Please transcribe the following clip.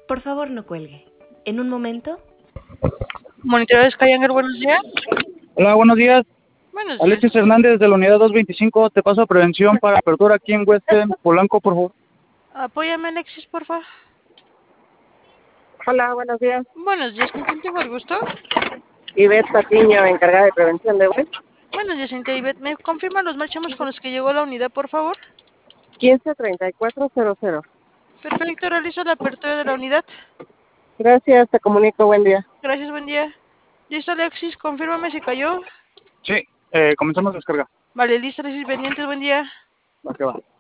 Por favor, no cuelgue. En un momento. Monitor Skyanger, buenos días. Hola, buenos días. Buenos días. Alexis Hernández de la unidad 225. Te paso a prevención para apertura aquí en Western Polanco, por favor. Apóyame, Alexis, por favor. Hola, buenos días. Buenos días, ¿con quién tengo el gusto? Ivette Patiño, encargada de prevención de web. Buenos días, señorita Ivette. ¿Me confirma los marchamos con los que llegó a la unidad, por favor? 153400. Perfecto, realizo la apertura de la unidad. Gracias, te comunico, buen día. Gracias, buen día. Listo, Alexis, confírmame si cayó. Sí, comenzamos la descarga. Vale, listo, Alexis, pendientes, buen día. Va que va.